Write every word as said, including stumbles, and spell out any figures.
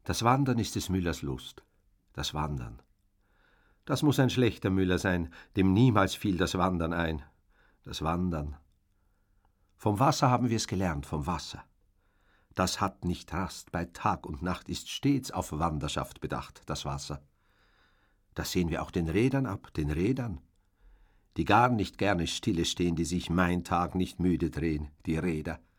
Das Wandern ist des Müllers Lust, das Wandern. Das muß ein schlechter Müller sein, dem niemals fiel das Wandern ein. Das Wandern. Vom Wasser haben wir's gelernt, vom Wasser. Das hat nicht Rast, bei Tag und Nacht ist stets auf Wanderschaft bedacht, das Wasser. Das sehen wir auch den Rädern ab, den Rädern, die gar nicht gerne stille stehen, die sich mein Tag nicht müde drehen, die Räder.